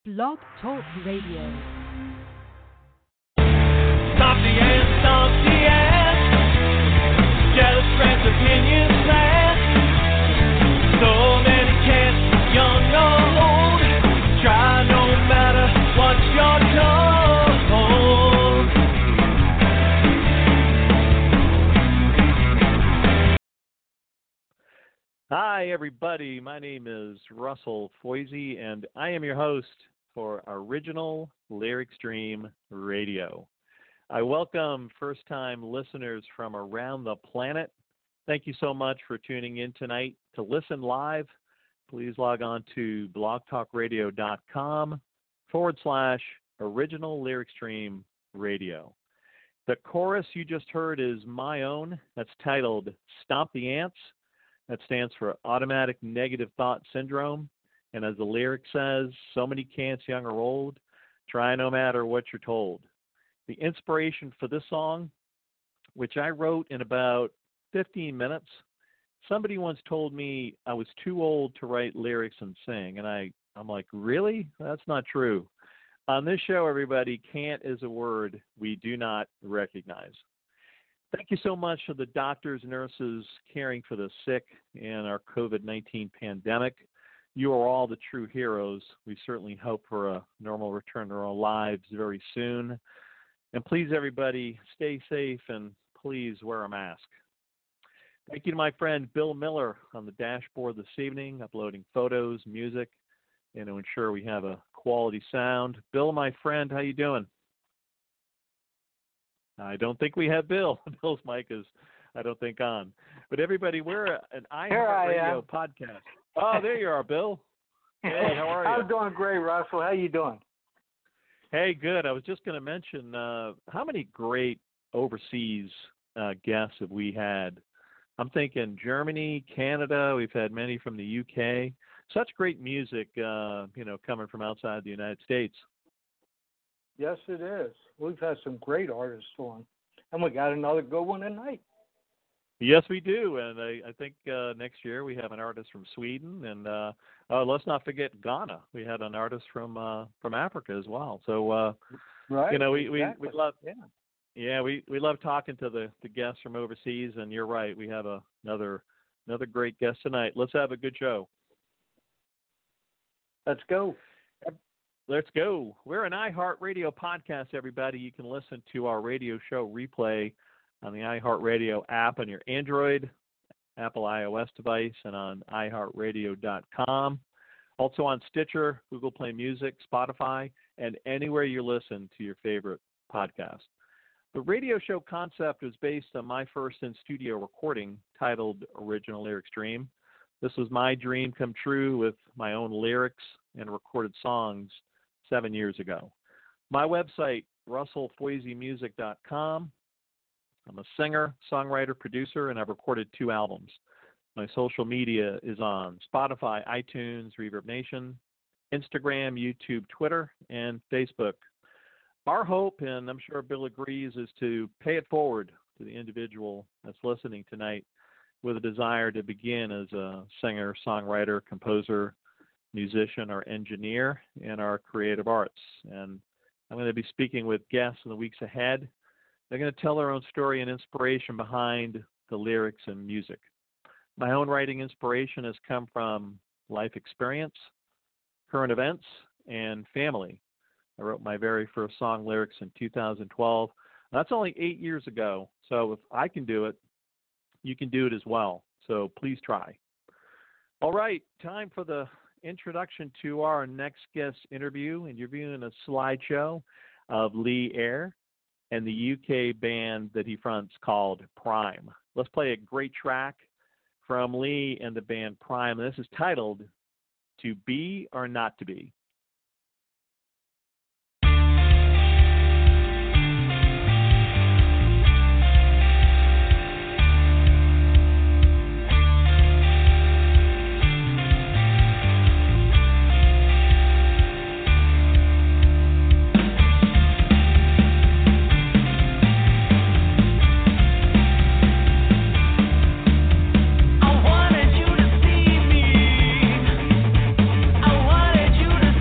Blog Talk Radio. Stomp the ants, jealous friends, opinions last. So many cats, young or old, try no matter what you're told. Hi, everybody. My name is Russell Foisey, and I am your host for Original Lyric Stream Radio. I welcome first-time listeners from around the planet. Thank you so much for tuning in tonight. To listen live, please log on to blogtalkradio.com/Original Lyric Stream Radio. The chorus you just heard is my own. That's titled Stomp the Ants. That stands for Automatic Negative Thought Syndrome. And as the lyric says, so many cants, young or old, try no matter what you're told. The inspiration for this song, which I wrote in about 15 minutes, somebody once told me I was too old to write lyrics and sing. And I'm like, really? That's not true. On this show, everybody, can't is a word we do not recognize. Thank you so much to the doctors, nurses caring for the sick in our COVID-19 pandemic. You are all the true heroes. We certainly hope for a normal return to our lives very soon. And please, everybody, stay safe and please wear a mask. Thank you to my friend Bill Miller on the dashboard this evening, uploading photos, music, and to ensure we have a quality sound. Bill, my friend, how you doing? I don't think we have Bill. Bill's mic is, I don't think, on. But everybody, we're an iHeartRadio podcast. Oh, there you are, Bill. Hey, how are you? I'm doing great, Russell. How you doing? Hey, good. I was just going to mention, how many great overseas guests have we had? I'm thinking Germany, Canada. We've had many from the UK. Such great music, coming from outside the United States. Yes, it is. We've had some great artists on, and we got another good one tonight. Yes, we do, and I think next year we have an artist from Sweden, and let's not forget Ghana. We had an artist from Africa as well. So, right, we love, we love talking to the guests from overseas, and you're right, we have another great guest tonight. Let's have a good show. Let's go. Let's go. We're an iHeartRadio podcast, everybody. You can listen to our radio show replay on the iHeartRadio app on your Android, Apple iOS device, and on iHeartRadio.com. Also on Stitcher, Google Play Music, Spotify, and anywhere you listen to your favorite podcast. The radio show concept is based on my first in-studio recording titled Original Lyric Stream. This was my dream come true with my own lyrics and recorded songs 7 years ago. My website, russellfoiseymusic.com. I'm a singer, songwriter, producer, and I've recorded 2 albums. My social media is on Spotify, iTunes, Reverb Nation, Instagram, YouTube, Twitter, and Facebook. Our hope, and I'm sure Bill agrees, is to pay it forward to the individual that's listening tonight with a desire to begin as a singer, songwriter, composer, musician, or engineer in our creative arts. And I'm going to be speaking with guests in the weeks ahead. They're going to tell their own story and inspiration behind the lyrics and music. My own writing inspiration has come from life experience, current events, and family. I wrote my very first song lyrics in 2012. That's only 8 years ago. So if I can do it, you can do it as well. So please try. All right, time for the introduction to our next guest interviewing a slideshow of Lee Ayre and the UK band that he fronts called Prime. Let's play a great track from Lee and the band Prime. This is titled To Be or Not to Be. I wanted you to see me. I wanted you to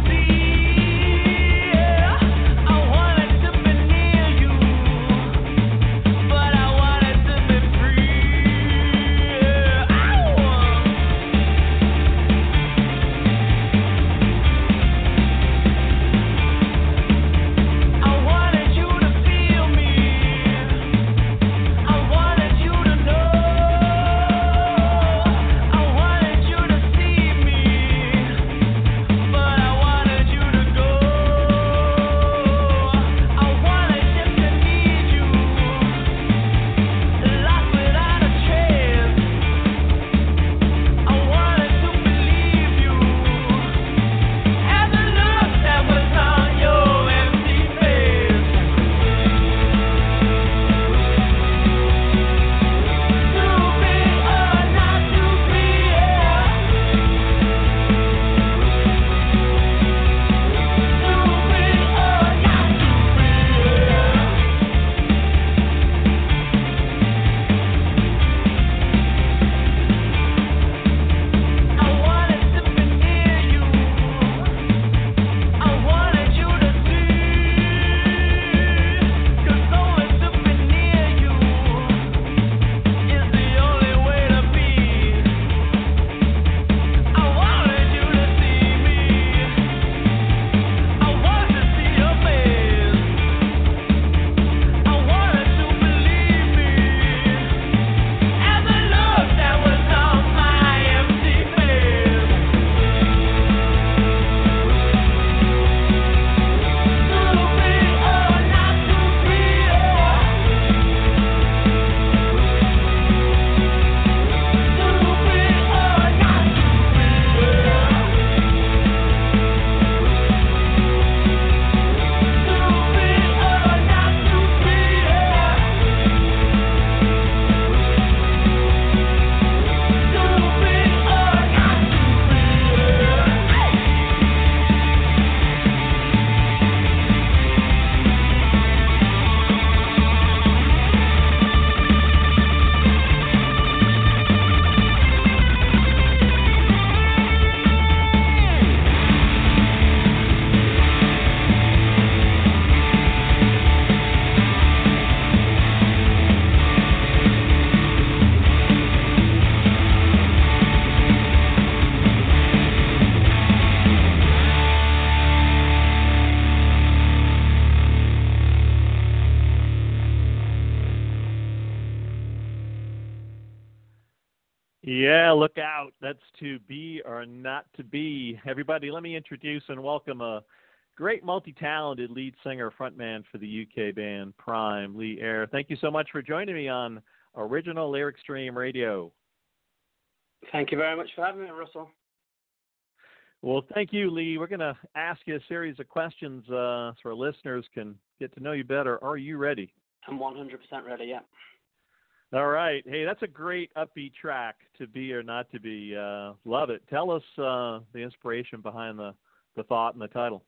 Yeah, look out. That's to be or not to be. Everybody, let me introduce and welcome a great multi-talented lead singer, frontman for the UK band Prime, Lee Ayre. Thank you so much for joining me on Original Lyric Stream Radio. Thank you very much for having me, Russell. Well, thank you, Lee. We're going to ask you a series of questions so our listeners can get to know you better. Are you ready? I'm 100% ready, yeah. All right. Hey, that's a great upbeat track, To Be or Not to Be. Love it. Tell us the inspiration behind the thought and the title.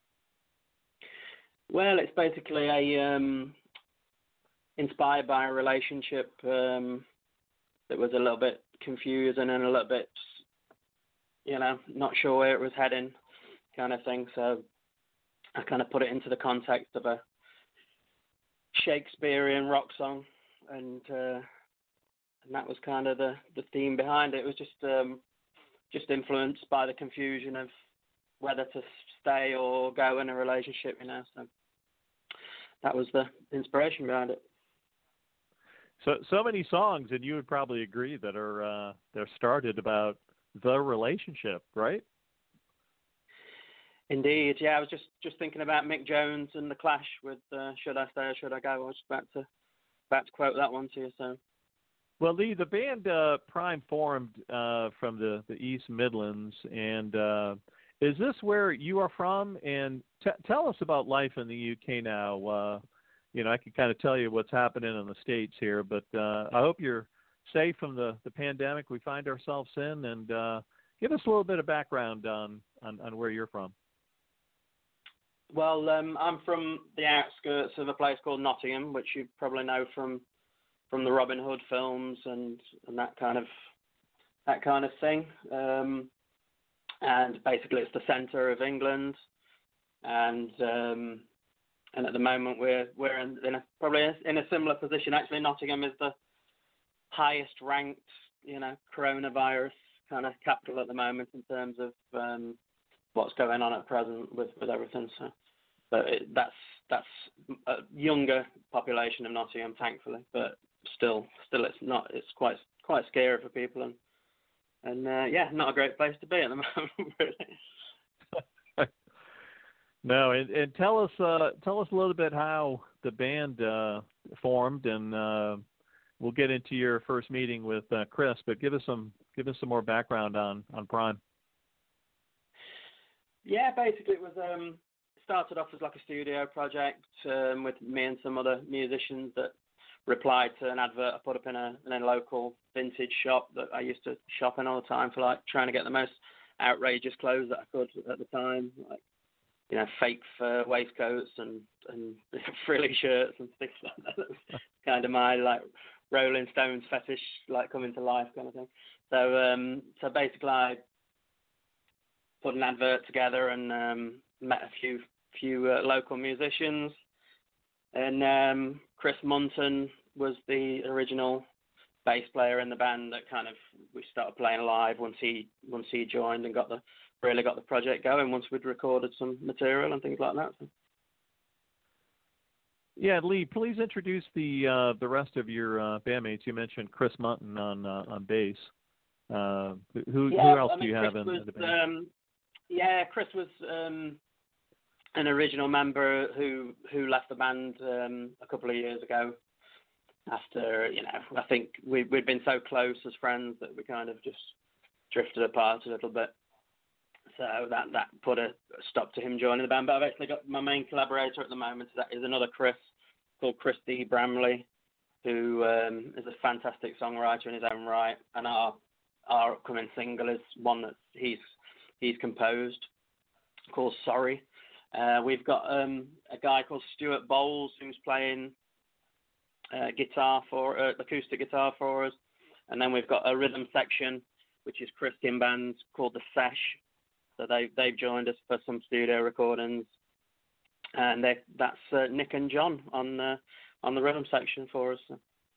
Well, it's basically inspired by a relationship that was a little bit confusing and a little bit, not sure where it was heading kind of thing. So I kind of put it into the context of a Shakespearean rock song. And that was kind of the theme behind it. It was just influenced by the confusion of whether to stay or go in a relationship, So that was the inspiration behind it. So many songs, and you would probably agree that they're started about the relationship, right? Indeed, yeah. I was just thinking about Mick Jones and The Clash with "Should I Stay or Should I Go." I was about to quote that one to you. So, well, Lee, the band Prime formed from the East Midlands, and is this where you are from? And tell us about life in the UK now. I can kind of tell you what's happening in the States here, but I hope you're safe from the pandemic we find ourselves in, and give us a little bit of background on where you're from. Well, I'm from the outskirts of a place called Nottingham, which you probably know from the Robin Hood films and that kind of thing. And basically, it's the centre of England, and at the moment we're probably in a similar position. Actually, Nottingham is the highest ranked, coronavirus kind of capital at the moment in terms of what's going on at present with everything. So, but that's a younger population of Nottingham, thankfully, but still it's not. It's quite scary for people, and not a great place to be at the moment, really. No, and tell us a little bit how the band formed, and we'll get into your first meeting with Chris. But give us some more background on Prime. Yeah, basically it was started off as like a studio project with me and some other musicians that replied to an advert I put up in a local vintage shop that I used to shop in all the time for, like, trying to get the most outrageous clothes that I could at the time, like, fake fur waistcoats and frilly shirts and things like that. That's kind of my, like, Rolling Stones fetish, like, coming to life kind of thing. So basically I put an advert together and met a few local musicians, and Chris Munton was the original bass player in the band that kind of we started playing live once he joined and got the project going once we'd recorded some material and things like that. So. Yeah, Lee, please introduce the rest of your bandmates. You mentioned Chris Munton on bass. Who else do you have in the band? Chris was an original member who left the band a couple of years ago. After, I think we'd been so close as friends that we kind of just drifted apart a little bit. So that put a stop to him joining the band. But I've actually got my main collaborator at the moment. That is another Chris called Chris D. Bramley, who is a fantastic songwriter in his own right. And our upcoming single is one that he's composed called Sorry. We've got a guy called Stuart Bowles who's playing acoustic guitar for us, and then we've got a rhythm section which is Christian bands called The Sesh. So they've joined us for some studio recordings, and that's Nick and John on the rhythm section for us.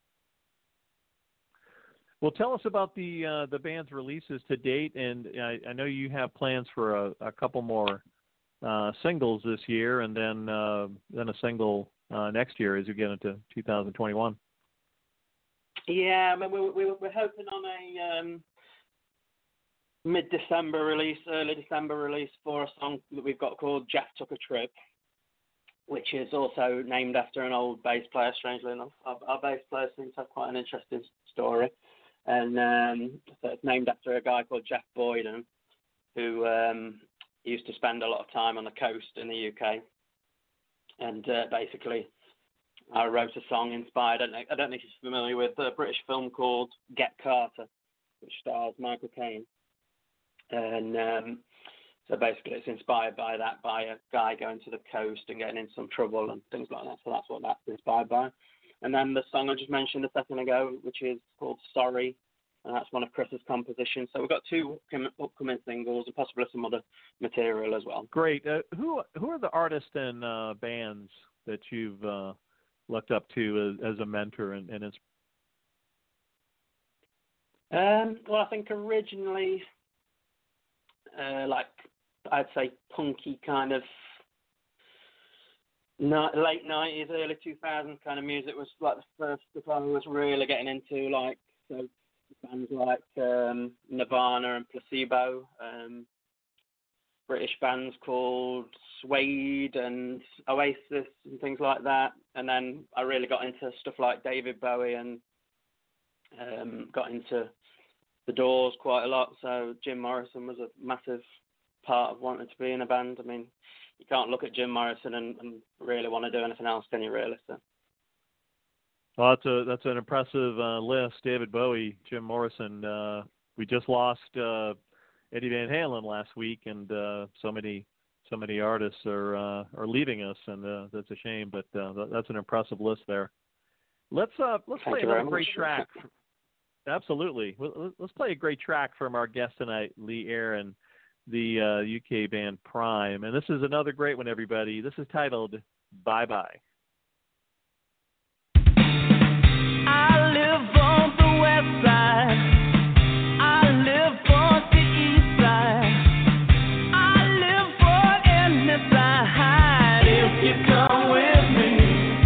Well, tell us about the band's releases to date, and I know you have plans for a couple more singles this year, and then a single next year as you get into 2021. Yeah, I mean, we're hoping on a mid-December release, early December release for a song that we've got called Jeff Took a Trip, which is also named after an old bass player, strangely enough. Our bass player seems to have quite an interesting story. And so it's named after a guy called Jeff Boyden, who used to spend a lot of time on the coast in the UK. And basically, I wrote a song inspired. I don't know if you're familiar with a British film called Get Carter, which stars Michael Caine. And so basically it's inspired by that, by a guy going to the coast and getting in some trouble and things like that. So that's what that's inspired by. And then the song I just mentioned a second ago, which is called Sorry, and that's one of Chris's compositions. So we've got 2 upcoming singles and possibly some other material as well. Great. Who are the artists and bands that you've looked up to as a mentor and well, I think originally, like I'd say punky kind of late 90s, early 2000s kind of music was like the first stuff I was really getting into, like so bands like Nirvana and Placebo, British bands called Suede and Oasis and things like that. And then I really got into stuff like David Bowie and got into The Doors quite a lot. So Jim Morrison was a massive part of wanting to be in a band. I mean, you can't look at Jim Morrison and really want to do anything else, can you, really? So. Well, that's an impressive list. David Bowie, Jim Morrison. We just lost Eddie Van Halen last week, and so many artists are leaving us, and that's a shame. But that's an impressive list there. Let's play another great track. Absolutely. Let's play a great track from our guest tonight, Lee Aaron, the UK band Prime, and this is another great one, everybody. This is titled Bye Bye. I live on the west side. I live on the east side. I live for any side if you come with me.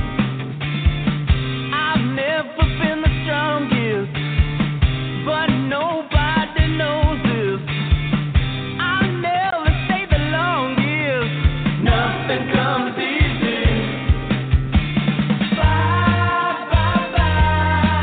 I've never been the strongest, but nobody knows this. I'll never stay the longest. Nothing comes easy. Bye, bye, bye.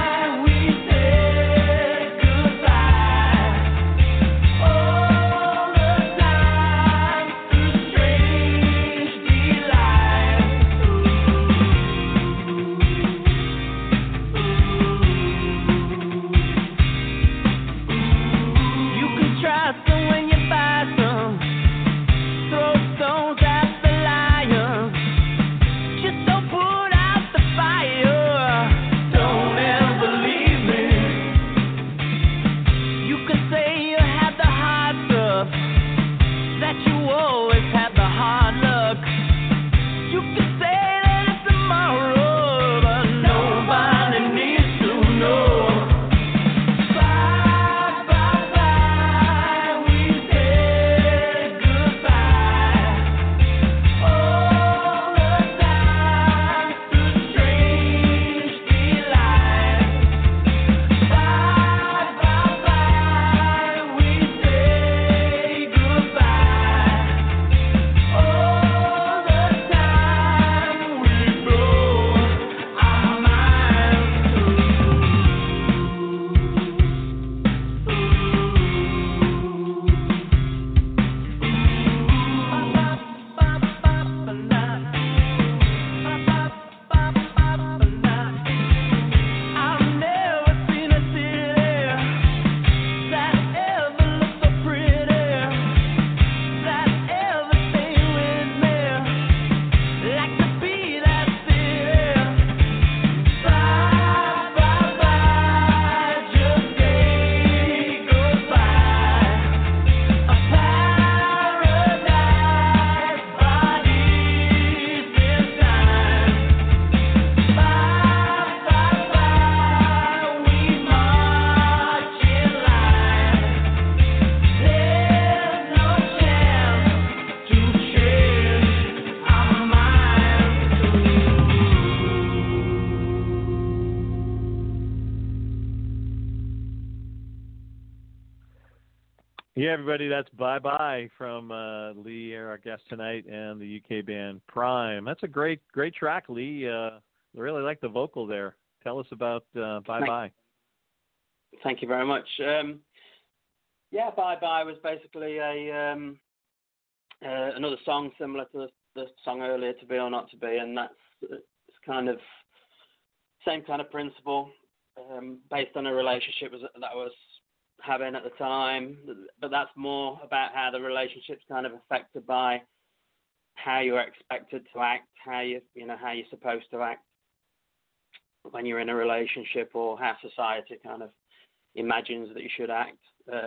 Yeah, everybody, that's Bye Bye from Lee, our guest tonight, and the UK band Prime. That's a great track, Lee. I really like the vocal there. Tell us about Bye Bye. Thank you very much. Yeah, Bye Bye was basically another song similar to the song earlier, To Be or Not to Be, and it's kind of same kind of principle, based on a relationship that I was having at the time, but that's more about how the relationship's kind of affected by how you're expected to act, how you're supposed to act when you're in a relationship, or how society kind of imagines that you should act.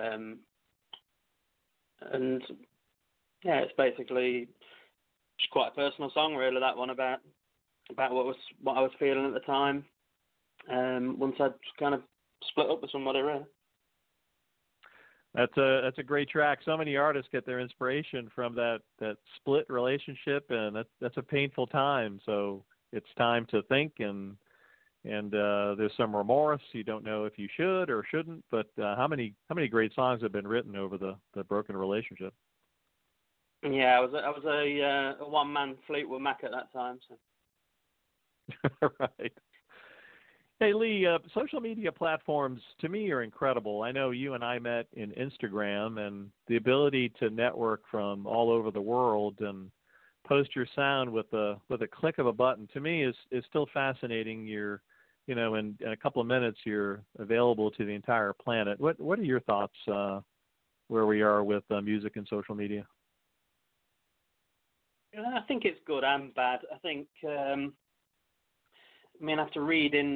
And yeah, it's basically just quite a personal song, really. That one about what I was feeling at the time. Once I'd kind of split up with somebody, really. That's a great track. So many artists get their inspiration from that split relationship, and that's a painful time. So it's time to think, and there's some remorse. You don't know if you should or shouldn't. But how many great songs have been written over the broken relationship? Yeah, I was a one-man Fleetwood Mac at that time. So. Right. Hey, Lee, social media platforms to me are incredible. I know you and I met in Instagram, and the ability to network from all over the world and post your sound with a click of a button, to me is still fascinating. In a couple of minutes, you're available to the entire planet. What are your thoughts where we are with music and social media? I think it's good and bad. I think, after reading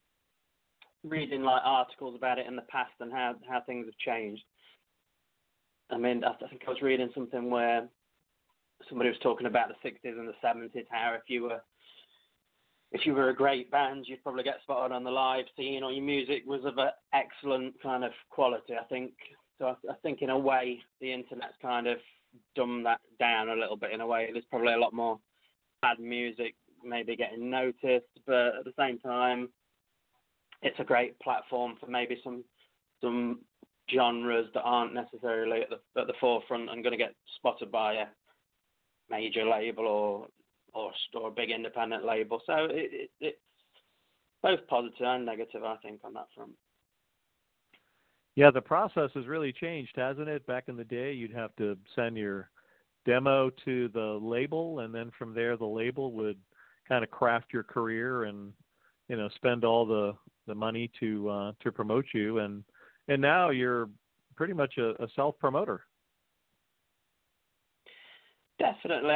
like articles about it in the past and how things have changed. I think I was reading something where somebody was talking about the 60s and the 70s, how if you were a great band, you'd probably get spotted on the live scene, or your music was of an excellent kind of quality. I think in a way the internet's kind of dumbed that down a little bit. In a way, there's probably a lot more bad music maybe getting noticed, but at the same time, it's a great platform for maybe some genres that aren't necessarily at the forefront and going to get spotted by a major label or a big independent label. So it's both positive and negative, I think, on that front. Yeah, the process has really changed, hasn't it? Back in the day, you'd have to send your demo to the label, and then from there, the label would kind of craft your career and spend all the money to promote you, and now you're pretty much a self-promoter. Definitely.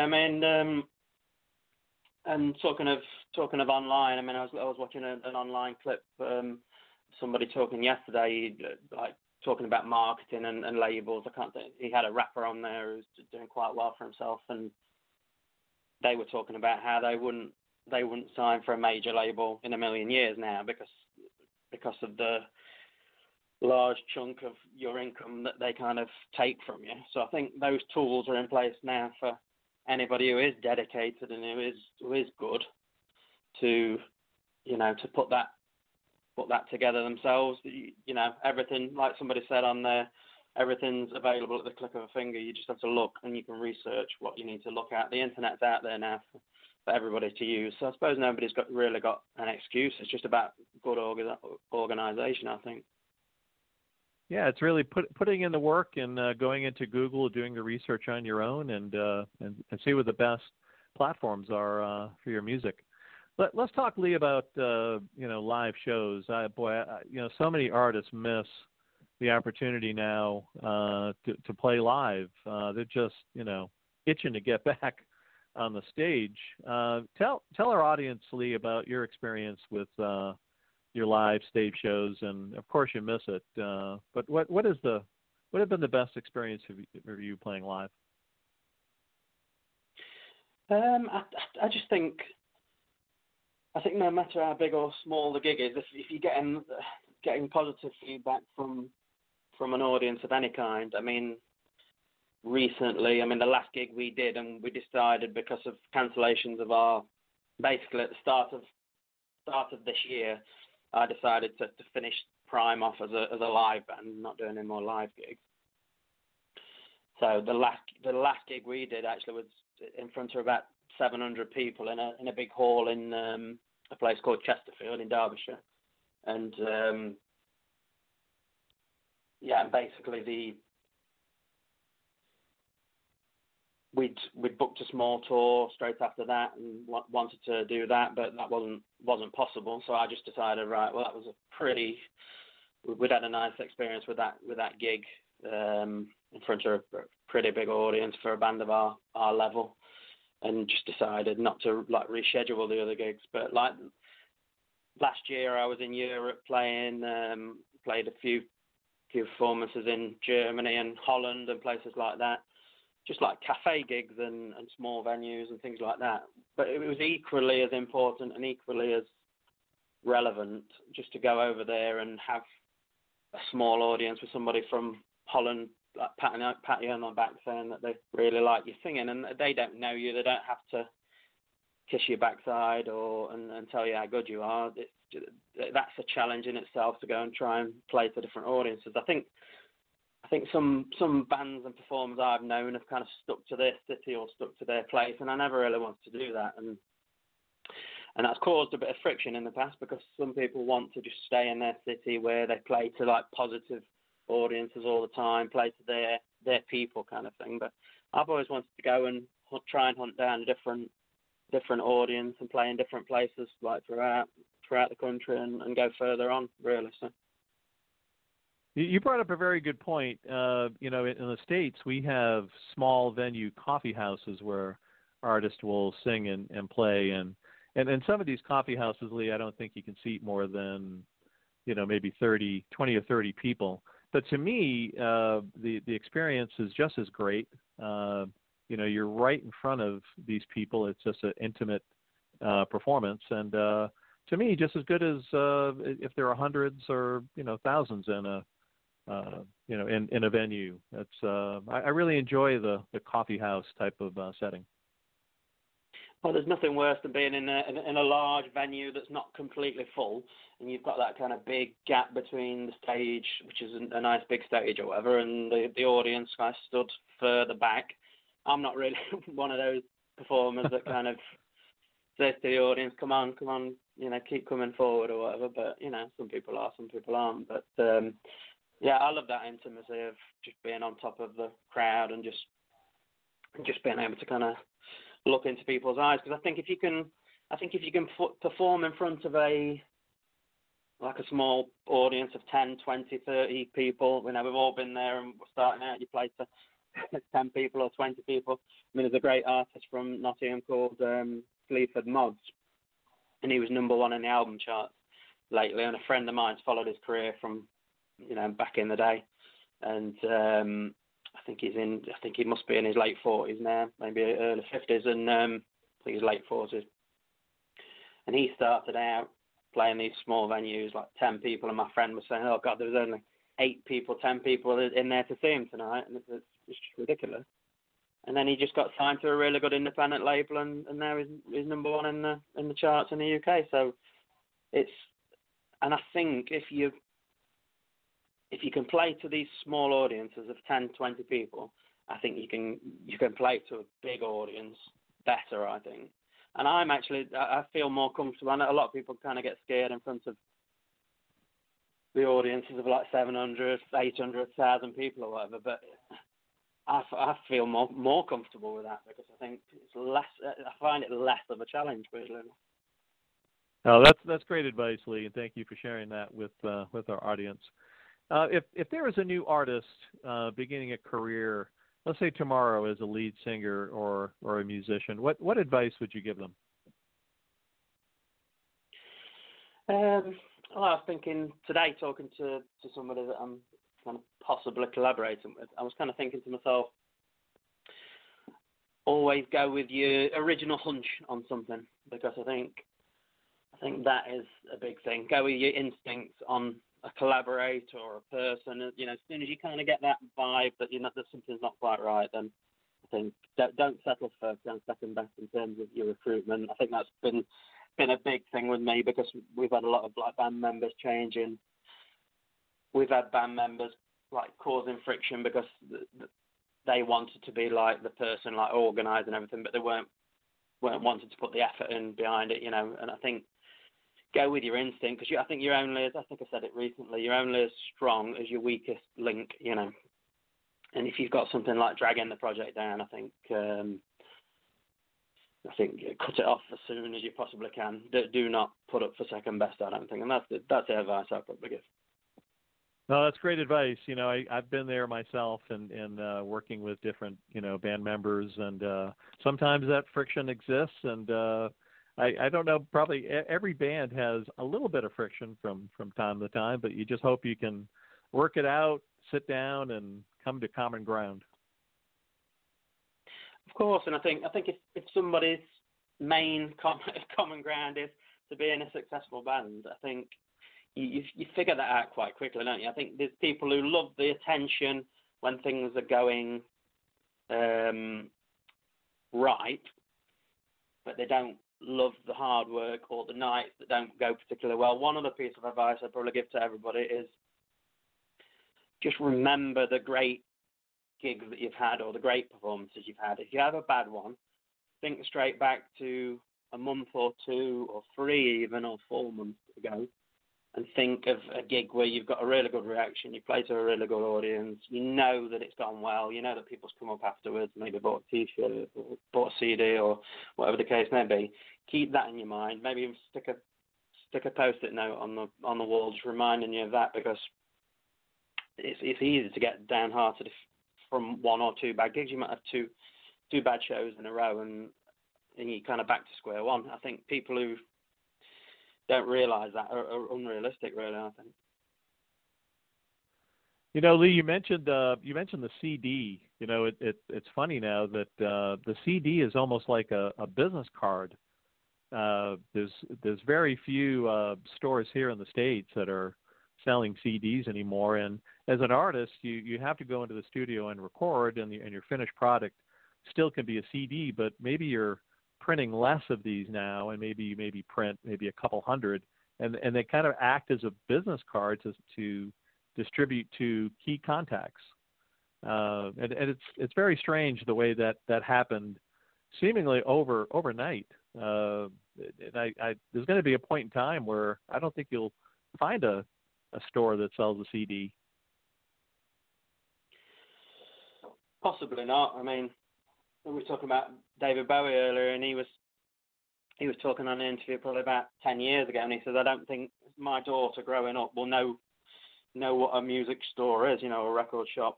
And talking of online, I was watching an online clip. Somebody talking yesterday, like talking about marketing and labels. I can't think. He had a rapper on there who's doing quite well for himself, and they were talking about how they wouldn't sign for a major label in a million years now because of the large chunk of your income that they kind of take from you. So I think those tools are in place now for anybody who is dedicated and who is good to put that together themselves. Everything, like somebody said on there, everything's available at the click of a finger. You just have to look, and you can research what you need to look at. The internet's out there now for everybody to use. So I suppose nobody's really got an excuse. It's just about good organization, I think. Yeah, it's really putting in the work and going into Google, doing the research on your own, and see what the best platforms are for your music. Let's talk, Lee, about live shows. So many artists miss the opportunity now to play live. They're just itching to get back on the stage. Tell our audience, Lee, about your experience with your live stage shows, and of course you miss it. But what have been the best experience of you playing live? I just think no matter how big or small the gig is, if you're getting positive feedback from an audience of any kind. Recently, the last gig we did, and we decided because of cancellations of basically at the start of this year, I decided to finish Prime off as a live band, not doing any more live gigs. So the last gig we did actually was in front of about 700 people in a big hall in a place called Chesterfield in Derbyshire, and basically we'd booked a small tour straight after that and wanted to do that, but that wasn't possible. So I just decided, right, well, that was we'd had a nice experience with that gig in front of a pretty big audience for a band of our level, and just decided not to like reschedule the other gigs. But like last year, I was in Europe played a few performances in Germany and Holland and places like that, just like cafe gigs and small venues and things like that. But it was equally as important and equally as relevant just to go over there and have a small audience with somebody from Holland like patting you on the back saying that they really like your singing, and they don't know you. They don't have to kiss your backside and tell you how good you are. That's a challenge in itself to go and try and play to different audiences. I think some bands and performers I've known have kind of stuck to their city or stuck to their place, and I never really wanted to do that. And that's caused a bit of friction in the past because some people want to just stay in their city where they play to like positive audiences all the time, play to their people kind of thing. But I've always wanted to go and try and hunt down a different audience and play in different places like throughout the country and go further on, really. So. You brought up a very good point. In the States, we have small venue coffee houses where artists will sing and play. And in some of these coffee houses, Lee, I don't think you can seat more than, maybe 20 or 30 people. But to me, the experience is just as great. You're right in front of these people. It's just an intimate performance. And to me, just as good as if there are hundreds or, thousands in a venue. I really enjoy the coffee house type of setting. Well, there's nothing worse than being in a large venue that's not completely full, and you've got that kind of big gap between the stage, which is a nice big stage or whatever, and the audience kind of stood further back. I'm not really one of those performers that kind of says to the audience, come on, keep coming forward or whatever. But, some people are, some people aren't. But, I love that intimacy of just being on top of the crowd and just being able to kind of look into people's eyes. Because I think if you can perform in front of a small audience of 10, 20, 30 people, we've all been there and we're starting out, you play to 10 people or 20 people. I mean, there's a great artist from Nottingham called Sleaford Mods, and he was number one in the album charts lately, and a friend of mine's followed his career from, back in the day, and I think he must be in his late 40s now, maybe early 50s, and I think he's late 40s. And he started out playing these small venues, like 10 people, and my friend was saying, oh, God, there was only 8 people, 10 people in there to see him tonight, and it's just ridiculous. And then he just got signed to a really good independent label, and now he's number one in the charts in the UK. So and I think if you can play to these small audiences of 10, 20 people, I think you can play to a big audience better, I think. And I feel more comfortable. I know a lot of people kind of get scared in front of the audiences of like 700, 800, 1,000 people or whatever, but I feel more comfortable with that because I think it's less. I find it less of a challenge, really. Oh, that's great advice, Lee, and thank you for sharing that with our audience. If there was a new artist beginning a career, let's say tomorrow as a lead singer or a musician, what advice would you give them? Well, I was thinking today, talking to somebody that I'm kind of possibly collaborating with, I was kind of thinking to myself, always go with your original hunch on something, because I think that is a big thing. Go with your instincts on a collaborator or a person. As soon as you kind of get that vibe that that something's not quite right, then I think don't settle for second best in terms of your recruitment. I think that's been a big thing with me because we've had a lot of band members changing. We've had band members causing friction because they wanted to be like the person like organising everything, but they weren't wanting to put the effort in behind it, you know. And I think go with your instinct, because I think you're only, as I think I said it recently, you're only as strong as your weakest link, you know. And if you've got something like dragging the project down, I think cut it off as soon as you possibly can. Do not put up for second best, I don't think, and that's the advice I'd probably give. No, that's great advice. You know, I've been there myself and working with different, you know, band members, and sometimes that friction exists, and I don't know, probably every band has a little bit of friction from time to time, but you just hope you can work it out, sit down, and come to common ground. Of course, and I think if somebody's main common ground is to be in a successful band, I think you figure that out quite quickly, don't you? I think there's people who love the attention when things are going right, but they don't love the hard work or the nights that don't go particularly well. One other piece of advice I'd probably give to everybody is just remember the great gigs that you've had or the great performances you've had. If you have a bad one, think straight back to a month or 2 or 3 even, or 4 months ago, and think of a gig where you've got a really good reaction, you play to a really good audience, you know that it's gone well, you know that people's come up afterwards, maybe bought a T-shirt or bought a CD or whatever the case may be. Keep that in your mind. Maybe even stick a Post-it note on the wall just reminding you of that, because it's easy to get downhearted from 1 or 2 bad gigs. You might have two bad shows in a row and you're kind of back to square one. I think people who don't realise that are unrealistic, really, I think. You know, Lee, you mentioned the CD. You know, it's funny now that the CD is almost like a business card. There's very few stores here in the States that are selling CDs anymore, and as an artist, you have to go into the studio and record, and your finished product still can be a CD, but maybe you're printing less of these now, and maybe you print maybe a couple hundred, and they kind of act as a business card to distribute to key contacts, and it's very strange the way that happened, seemingly overnight. And there's going to be a point in time where I don't think you'll find a store that sells a CD. Possibly not. I mean, we were talking about David Bowie earlier, and he was talking on an interview probably about 10 years ago, and he says, I don't think my daughter growing up will know what a music store is, you know, a record shop.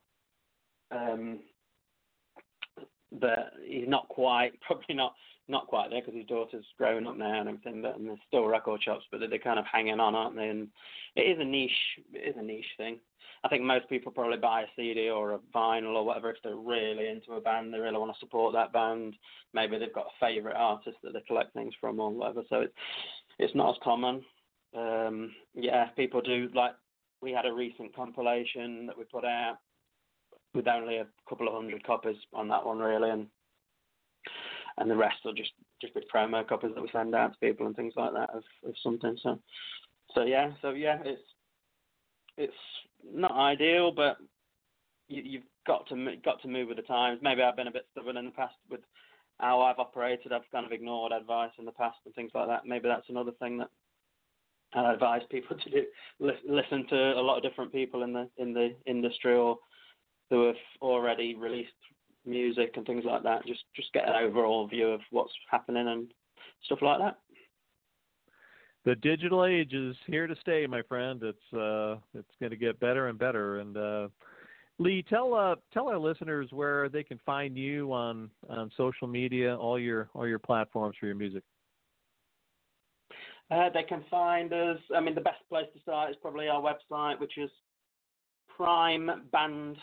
But he's probably not quite there, because his daughter's growing up now and everything, but and there's still record shops, but they're kind of hanging on, aren't they? And it is a niche thing. I think most people probably buy a CD or a vinyl or whatever if they're really into a band, they really want to support that band. Maybe they've got a favourite artist that they collect things from or whatever, so it's not as common. People do, like, we had a recent compilation that we put out with only a couple of 100 copies on that one, really, and the rest are just with promo copies that we send out to people and things like that of something. So it's not ideal, but you've got to move with the times. Maybe I've been a bit stubborn in the past with how I've operated. I've kind of ignored advice in the past and things like that. Maybe that's another thing that I advise people to do. Listen to a lot of different people in the industry or who have already released music and things like that. Just get an overall view of what's happening and stuff like that. The digital age is here to stay, my friend. It's going to get better and better. And Lee, tell our listeners where they can find you on social media, all your platforms for your music. They can find us. I mean, the best place to start is probably our website, which is primeband.co.uk.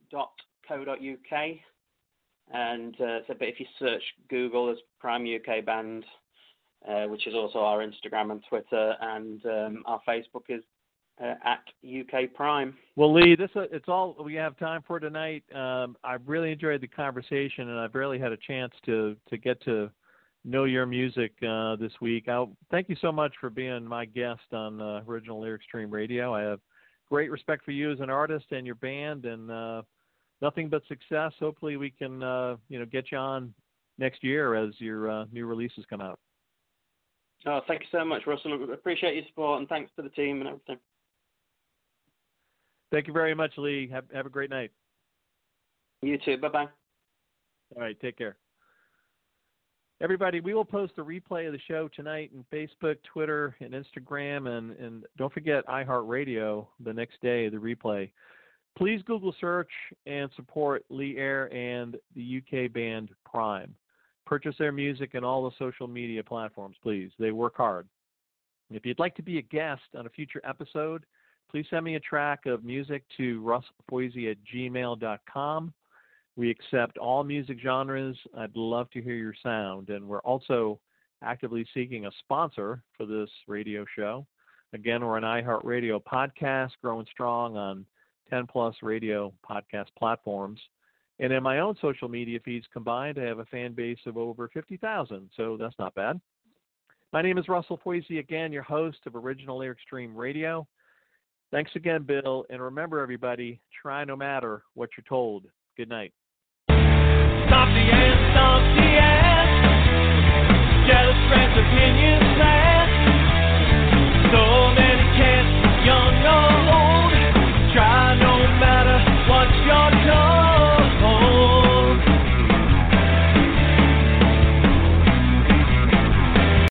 And but if you search Google, there's Prime UK Band, which is also our Instagram and Twitter, and our Facebook is at UK Prime. Well, Lee, it's all we have time for tonight. I really enjoyed the conversation, and I've really had a chance to get to know your music this week. Thank you so much for being my guest on Original Lyric Stream Radio. I have great respect for you as an artist and your band, and nothing but success. Hopefully we can, get you on next year as your new releases come out. Oh, thank you so much, Russell. Appreciate your support, and thanks to the team and everything. Thank you very much, Lee. Have a great night. You too. Bye-bye. All right, take care. Everybody, we will post a replay of the show tonight in Facebook, Twitter, and Instagram, and don't forget iHeartRadio the next day, the replay. Please Google search and support Lee Air and the UK band Prime. Purchase their music on all the social media platforms, please. They work hard. If you'd like to be a guest on a future episode, please send me a track of music to russellfoisey@gmail.com. We accept all music genres. I'd love to hear your sound. And we're also actively seeking a sponsor for this radio show. Again, we're an iHeartRadio podcast, growing strong on 10-plus radio podcast platforms. And in my own social media feeds combined, I have a fan base of over 50,000, so that's not bad. My name is Russell Foisey, again, your host of Original Airstream Radio. Thanks again, Bill. And remember, everybody, try no matter what you're told. Good night. Stop the and stop the